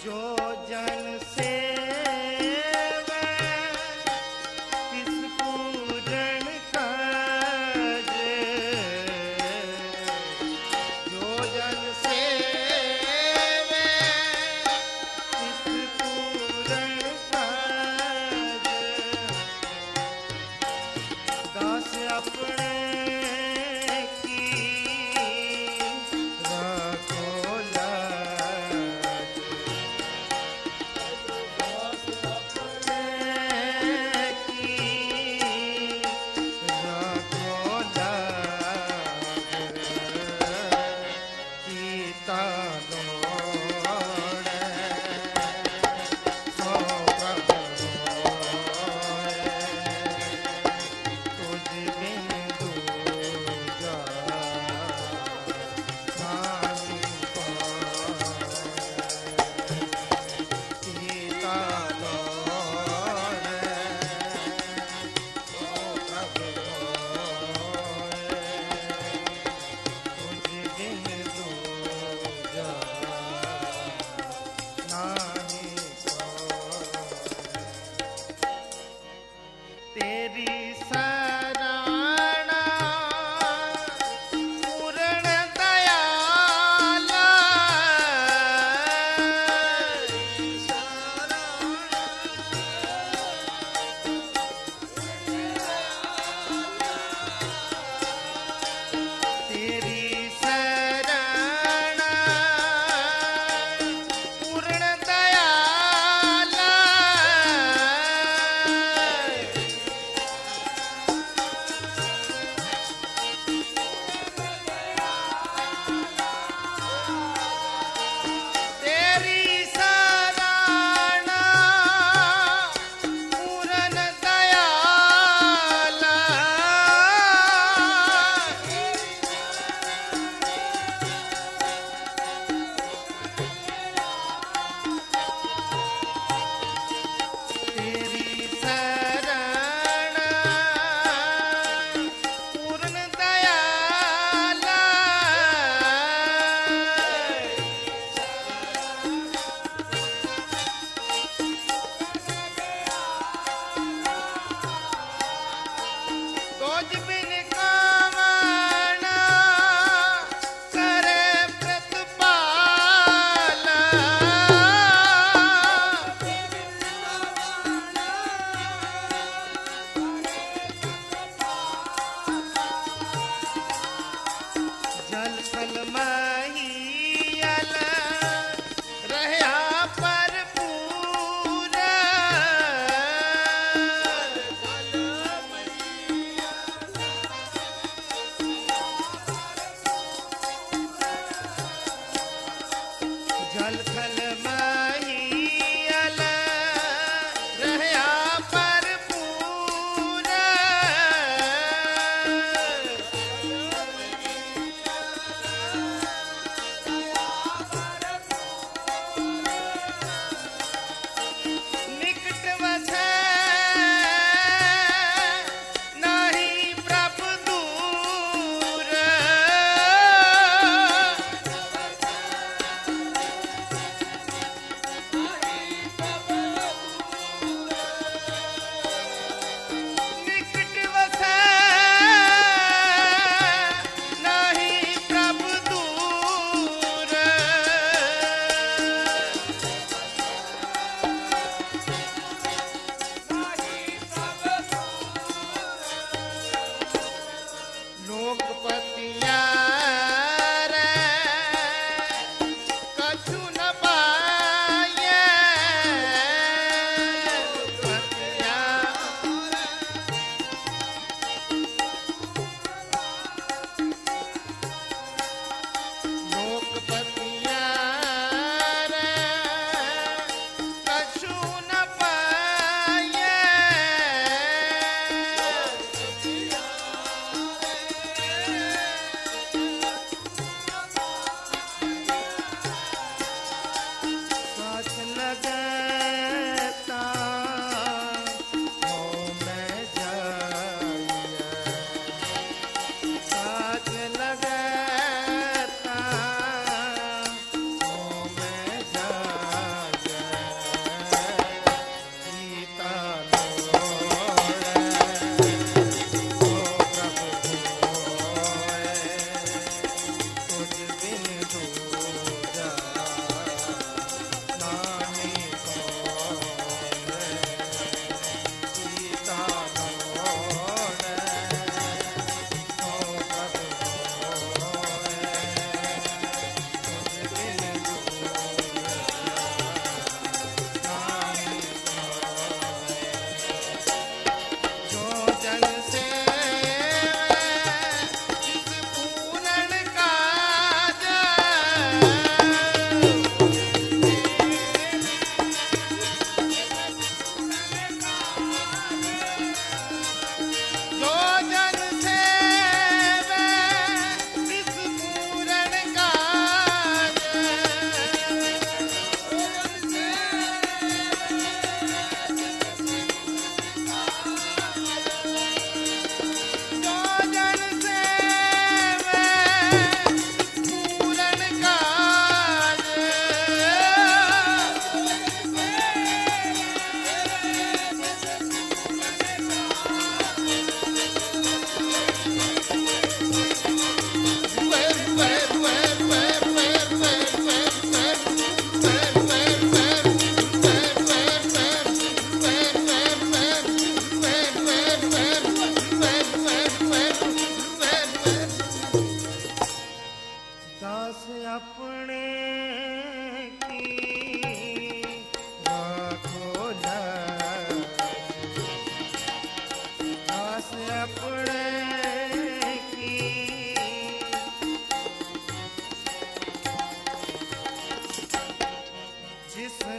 जो जन सेवै तिस पूजन काजे। जो जन सेवै तिस पूजन काजे। दास अपने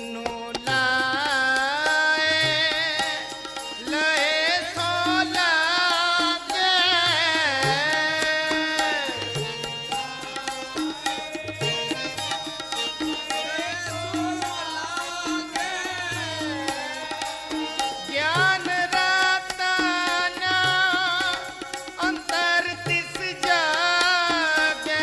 ਨੂੰ ਲਾਏ ਲਏ ਸੋ ਲਾਗੇ ਗਿਆਨ ਰਤਨਾ ਅੰਤਰ ਤਿਸ ਜਾਗੇ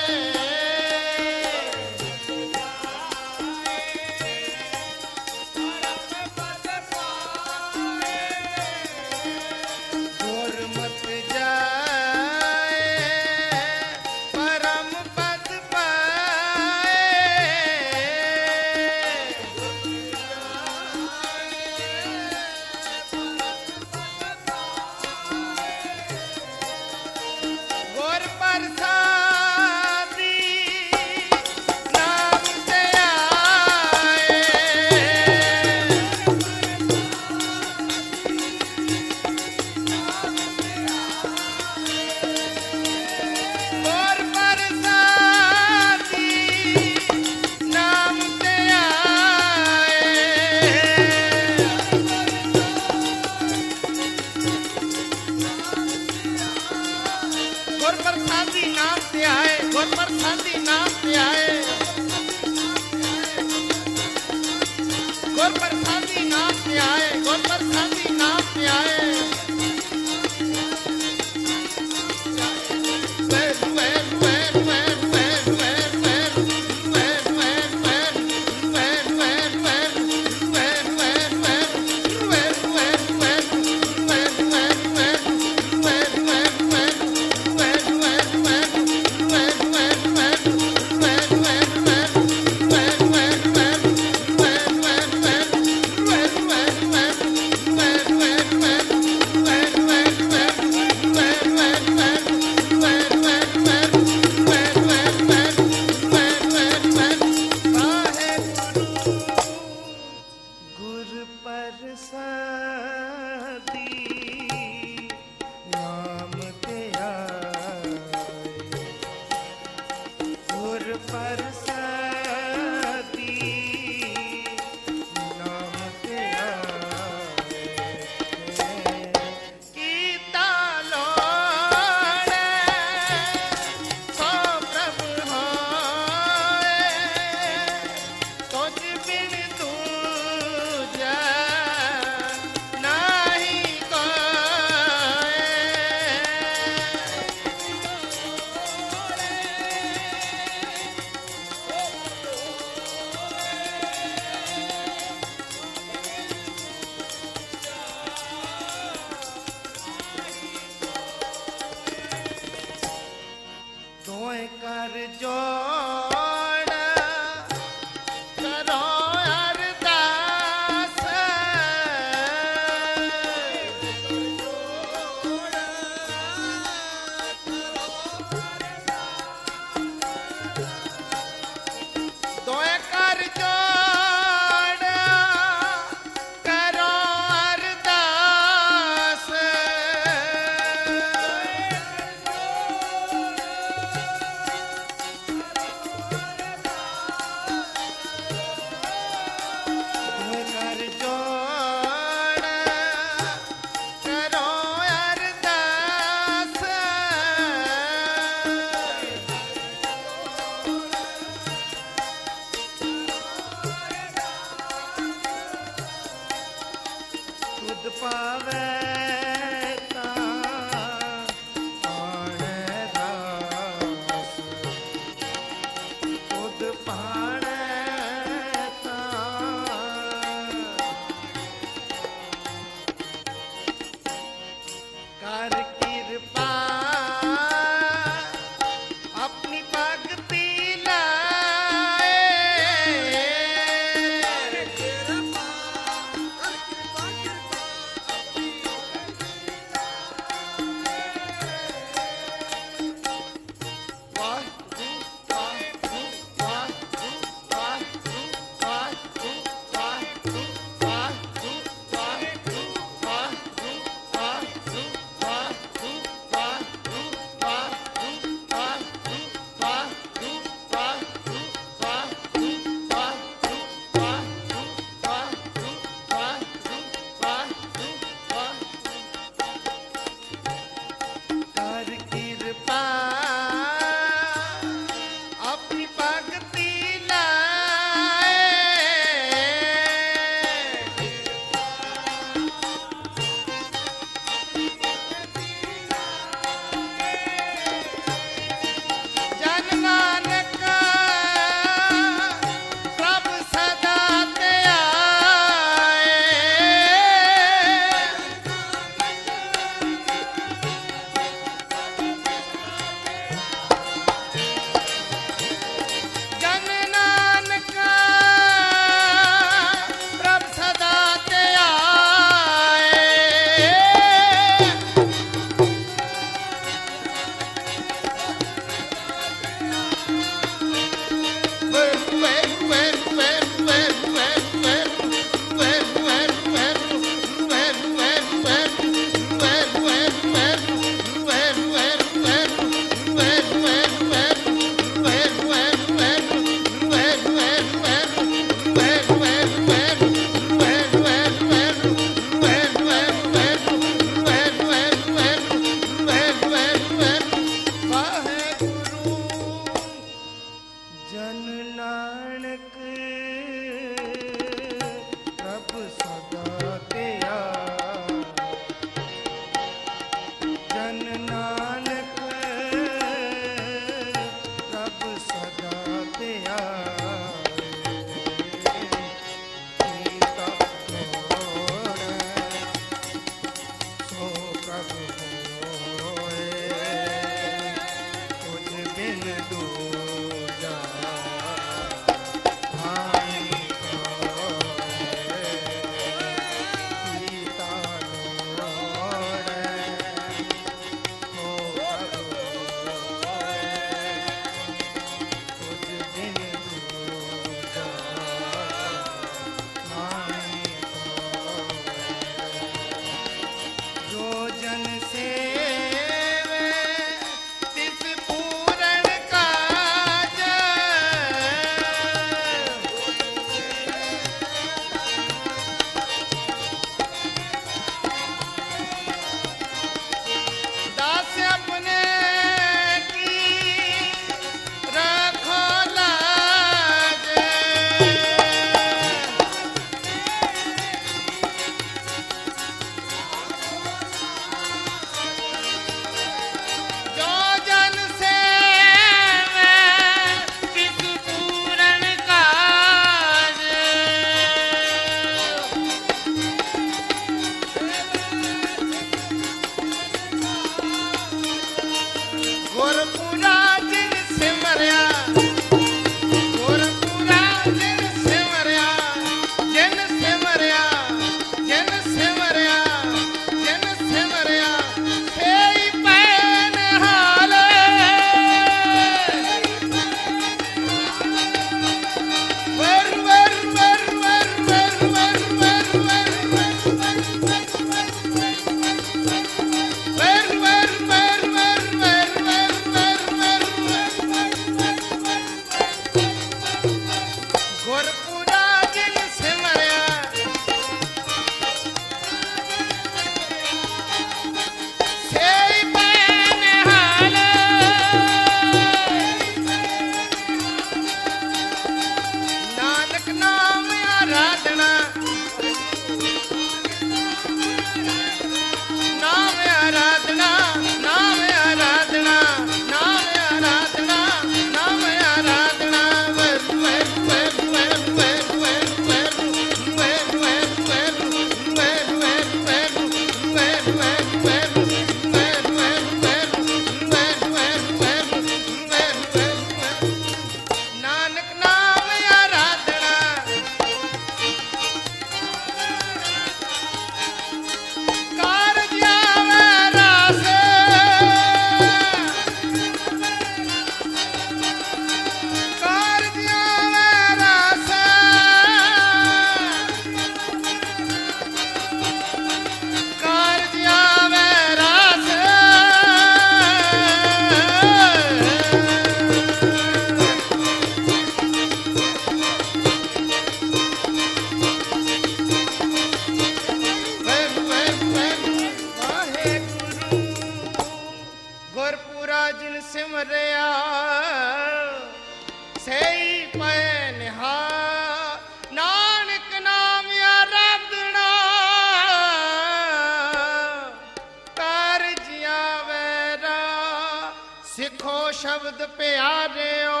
ਸ਼ਬਦ ਪਿਆਰਿਓ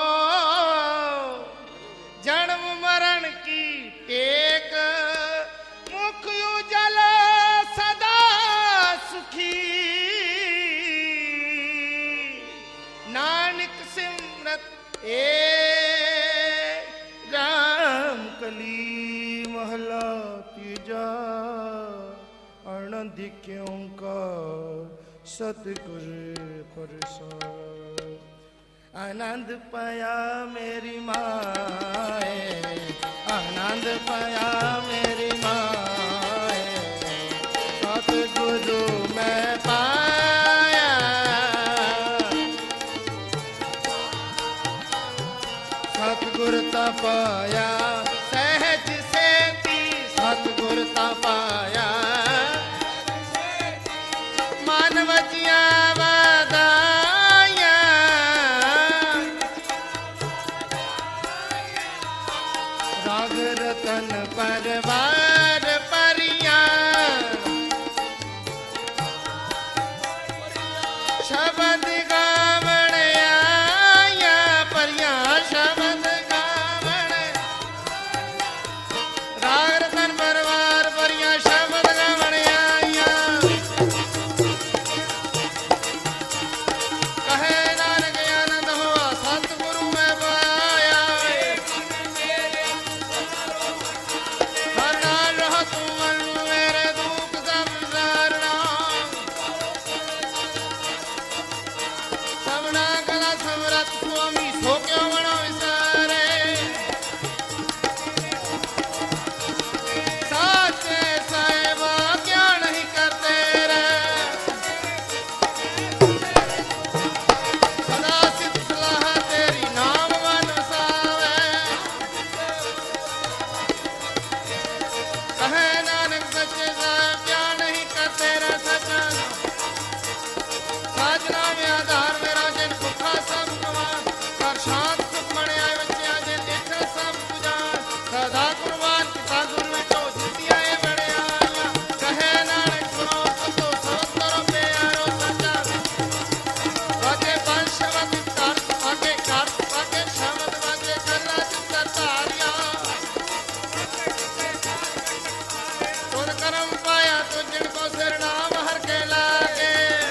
ਜਨਮ ਮਰਨ ਕੀ ਟੇਕ ਮੁਖ ਉਜਲ ਸਦਾ ਸੁਖੀ ਨਾਨਕ ਸਿਮਰਤ ਏ ਰਾਮ ਕਲੀ ਮਹਲਾ ਤੀਜਾ ਆਨੰਦ ਓੰਕਾਰ ਸਤਿਗੁਰ ਪ੍ਰਸਾਦ ਆਨੰਦ ਪਾਇਆ ਮੇਰੀ ਮਾਏ ਆਨੰਦ ਪਾਇਆ ਮੇਰੀ ਮਾਏ ਸਤਿਗੁਰੂ ਮੈਂ ਪਾਇਆ ਸਤਿਗੁਰ ਤਾ ਪਾਇਆ ਸਹਿਜ ਸੇਤੀ ਸਤਿਗੁਰ ਤਾ ਪਾਇਆ ਮਨ ਵਜੀਆਂ ਵਾਦਾਈਆਂ ਰਾਗ ਰਤਨ ਪਰਵਾਰ ਪਰੀਆਂ ਸ਼ਬਦ ਗਾਵਣ ਆਈਆਂ ਪਰੀਆਂ ਸ਼ਬਦ ਗਾਵਣ ਰਾਗ ਰਤਨ ਪਰਵਾਰ ਪਰੀਆਂ ਸ਼ਬਦ ਗਾਵਣ ਆਈਆਂ ਕਹੇ ਨਾਨਕ ਆਨੰਦ ਹੋਆ ਸਤਿਗੁਰੂ ਮੈਂ ਪਾਇਆ ਹਰ ਨਾਲ ਰਹ ਤੂੰ ਮਨ ਮੇਰੇ ਦੁੱਖ ਸਭ ਸਾਰਣਾ ਸਭਨਾ ਕਲਾ ਸਮਰਤ ਸੁਆਮੀ ਸੋ ਕਿਉ ਬਣੋ ਵਿਸਾਰੇ ਸਾਚੇ ਸਾਹਿਬਾ ਕਿਆ ਨਹੀਂ ਕਰਤੇ ਰੇ ਸਦਾ ਸਿੱਧ ਸਲਾਹ ਤੇਰੀ ਨਾਮ ਮਨ ਵਸਾਵੇ ਕਹੇ ਨਾਨਕ ਸੱਚੇ ਸਾਹਿਬ ਕਿਆ ਨਹੀਂ ਕਰਤੇ ਰੇ ਸੱਚਾ ਸਾਜਨਾ ਮੇ ਆਧਾਰ ਮੇਰਾ ਜਿਨ ਭੁੱਖਾ ਸਭ ਕਮਾਨ ਕਰ ਸ਼ਾਂਤ ਸੁਖ ਬਣਿਆ ਬੱਚਿਆ ਜਿਨ ਦੇਖਰ ਸਭ ਪੁਜਾਨ ਸਦਾ ਕੁਰਬਾਨ ਪਿਤਾ ਗੁਰੂ ਵਿਟੋ ਜਿੱਤਿਆ ਏ ਬਣਿਆ ਕਹੇ ਨਾਨਕ ਸੁਣੋ ਸਤੋ ਸਤਿ ਪਿਆਰੋ ਸੱਚਾ ਵਾਜੇ ਪੰਜ ਸ਼ਬਦ ਕਰ ਆਗੇ ਕਰ ਆਗੇ ਸ਼ਬਦ ਵਾਜੇ ਕਰਨਾ ਚਿੱਤਰ ਧਾਰਿਆ ਤੁਨ ਕਰਮ ਪਾਇਆ ਤੁ ਜਿਨ ਕੋ ਸਿਰ ਨਾਮ ਹਰ ਕੇ ਲਾਗੇ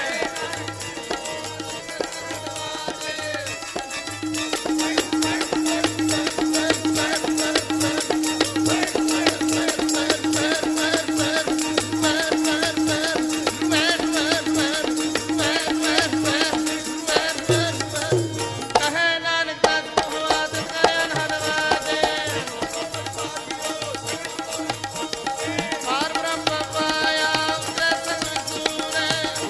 ਕਹੇ ਨਾਨਕ ਤਤ ਹੋਆ ਤੇ ਕਰਨ ਹਰਵਾਦੇ ਪਾਰ ਬ੍ਰਹਮ ਪਾਇਆ ਉਤੇ ਸੰਗ ਵਿਸੂਰੇ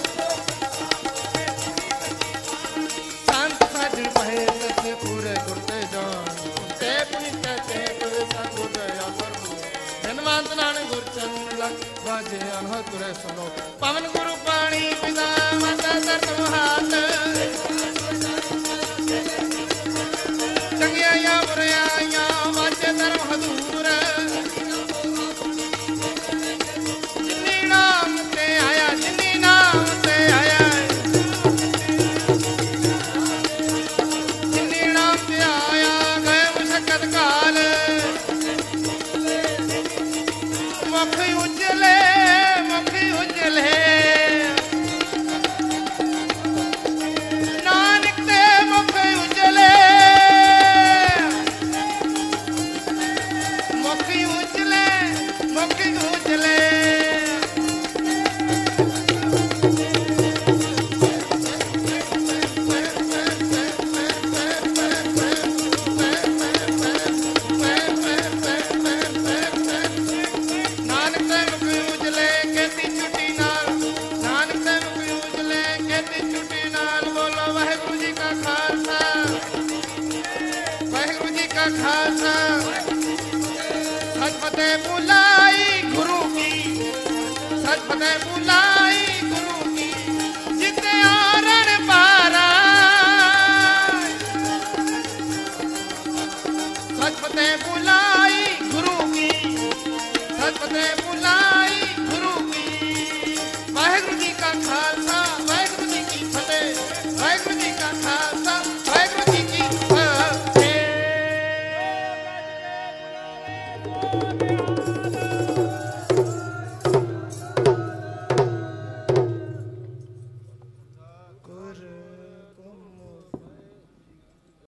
ਸੰਤ ਸਾਜਣ ਪਏ ਸੱਚੇ ਪੂਰੇ ਗੁਰਤੇ ਜਾਣ ਤੇ ਪੁਨੀਤ ਤੇ ਗੁਰ ਸਤਿਗੁਰ ਆਸਰ ਧਨਵੰਤ ਨਾਨਕ ਗੁਰ ਚਰਨ ਲਖ ਵਾਜੇ ਅਨਹਦ ਤੁਰੇ ਸੁਨੋ ਪਵਨ ਗੁਰੂ ਪਾਣੀ ਪਿਤਾ ਮਾਤਾ ਸਰਤ ਮਹਾਤ ਚੰਗਿਆਈਆਂ ਬੁਰਾਈਆਂ ਵਾਜੇ ਧਰਮ ਹਦੂਰ ਜਿਨੀ ਨਾਮ ਤੇ ਆਇਆ ਜਿਨੀ ਨਾਮ ਤੇ ਆਇਆ ਜਿਨੀ ਨਾਮ ਤੇ ਆਇਆ ਗਏ ਮੁਸ਼ਕਲ ਕਾਲ ਮੁਖ ਉਜਲੇ ਨਾਨਕ ਤੇ ਮੁਖ ਉਜਲੇ ਮੁਖ ਉਜਲੇ ਮੁਖ ਉਜਲੇ ਨਾਨਕ ਤੇ ਮੁਖ ਉਜਲੇ ਕੀਤੀ ਛੁੱਟੀ ਨਾਲ ਨਾਨਕ ਤੇ ਮੁਖ ਉਜਲੇ ਕੀਤੀ ਛੁੱਟੀ ਨਾਲ ਬੋਲੋ ਵਾਹਿਗੁਰੂ ਜੀ ਕਾ ਖਾਲਸਾ ਵਾਹਿਗੁਰੂ ਜੀ ਕਾ ਖਾਲਸਾ ਸਚ ਫਤਿਹ ਬੁਲਾਈ ਗੁਰੂ ਕੀ ਸਚ ਫਤਿਹ ਬੁਲਾਈ ਗੁਰੂ ਕੀ ਜਿਤੇ ਆਰਣ ਪਾਰਾ ਸਚ ਫਤਿਹ ਬੁਲਾਈ ਗੁਰੂ ਕੀ ਸਚ ਫਤਿਹ ਬੁਲਾਈ ਗੁਰੂ ਕੀ ਵਾਹਿਗੁਰੂ ਜੀ ਕਾ ਖਾਲਸਾ ਵਾਹਿਗੁਰੂ ਜੀ ਕੀ ਫਤਿਹ ਵਾਹਿਗੁਰੂ ਜੀ ਕਾ ਖਾਲਸਾ ਬੋਲਿਆ